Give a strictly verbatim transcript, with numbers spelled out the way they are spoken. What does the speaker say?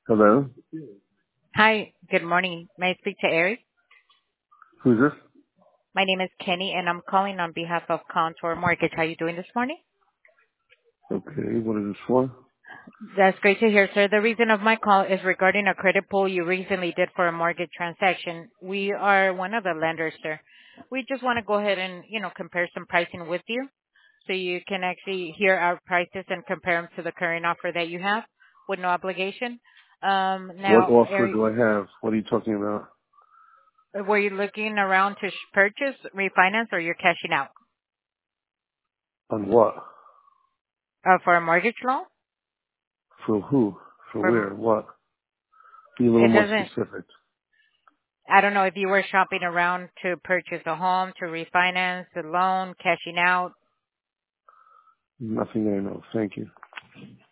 Hello? Hi, good morning. May I speak to Eric? Who's this? My name is Kenny, and I'm calling on behalf of Contour Mortgage. How are you doing this morning? Okay, what is this for? That's great to hear, sir. The reason of my call is regarding a credit pull you recently did for a mortgage transaction. We are one of the lenders, sir. We just want to go ahead and, you know, compare some pricing with you so you can actually hear our prices and compare them to the current offer that you have with no obligation. Um, What now, offer Eric, do I have? What are you talking about? were you looking around to sh- purchase, refinance, or you're cashing out On what? uh, for a mortgage loan? For who? For From where? What? Be a little it more doesn't. specific. I don't know if you were shopping around to purchase a home, to refinance a loan, cashing out. Nothing I know. Thank you.